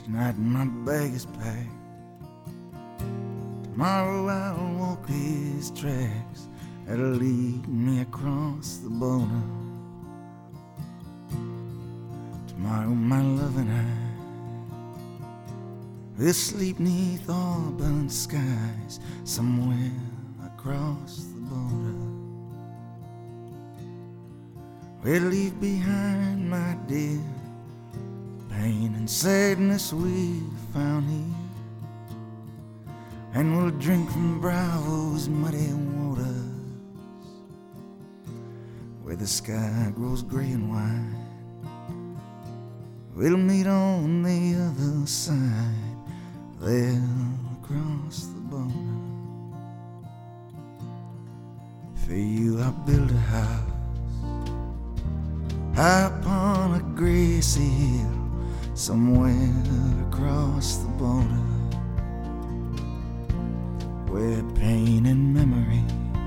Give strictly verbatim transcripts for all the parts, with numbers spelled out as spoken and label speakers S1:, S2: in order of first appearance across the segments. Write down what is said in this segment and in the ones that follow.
S1: Tonight my bag is packed. Tomorrow I'll walk these tracks that'll lead me across the border. Tomorrow my love and I will sleep neath auburn skies somewhere across the border. We'll leave behind, my dear, pain and sadness we've found here, and we'll drink from Bravo's muddy waters, where the sky grows gray and white. We'll meet on the other side, there across the border. For you I built a house high upon a grassy hill somewhere across the border, where pain and memory,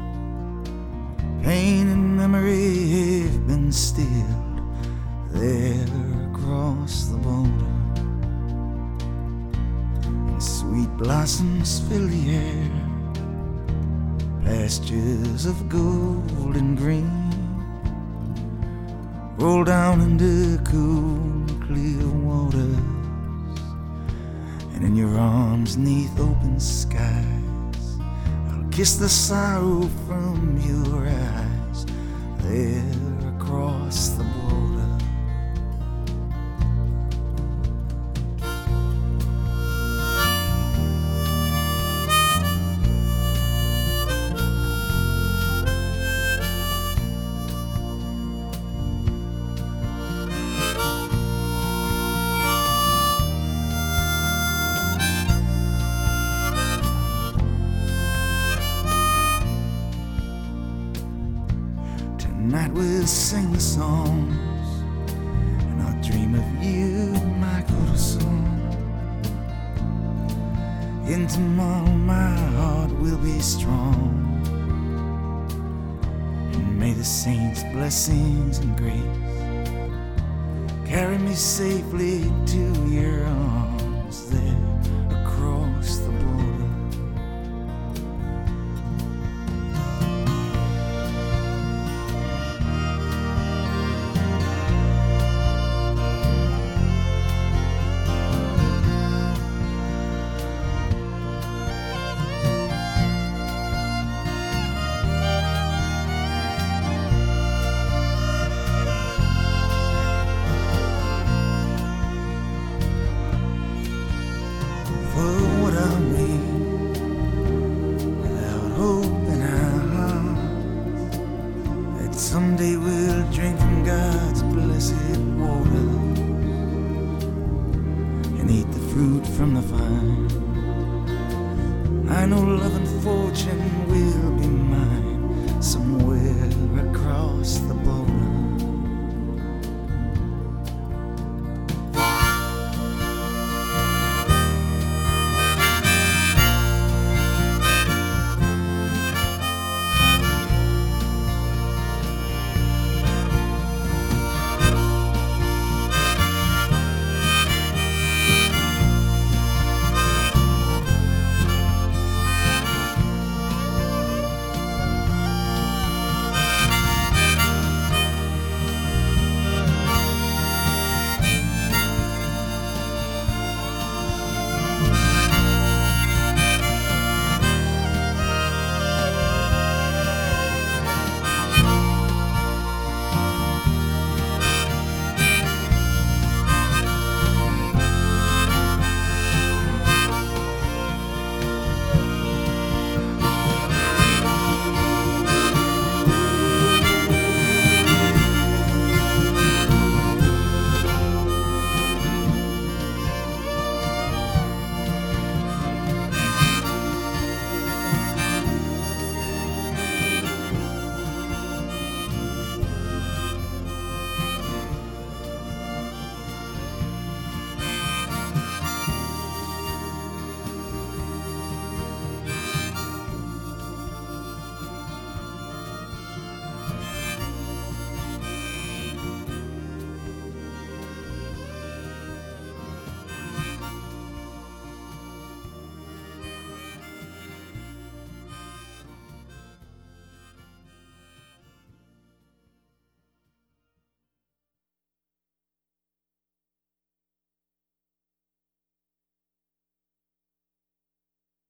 S1: pain and memory have been stilled there across the border. And sweet blossoms fill the air, pastures of gold and green roll down into cool, clear waters, and in your arms neath open skies I'll kiss the sorrow from your eyes there across the border. Tonight we'll sing the songs, and I'll dream of you, my corazón. And tomorrow my heart will be strong, and may the saints' blessings and grace carry me safely to your arms there across the border. For what I mean, without hope in our hearts, that someday we'll drink from God's blessed water and eat the fruit from the vine. I know love and fortune